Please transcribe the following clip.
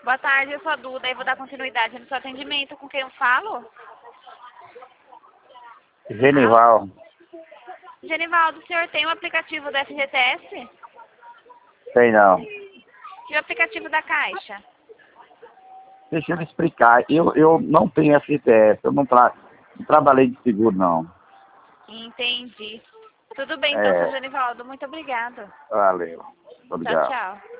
Boa tarde, eu sou a Duda e vou dar continuidade no seu atendimento. Com quem eu falo? Genival. Genivaldo, o senhor tem o aplicativo do FGTS? Sei não. E o aplicativo da Caixa? Deixa eu explicar. Eu não tenho FGTS, eu não trabalhei de seguro, não. Entendi. Tudo bem, então, seu É, Genivaldo. Muito obrigada. valeu. Tchau, Obrigado. tchau.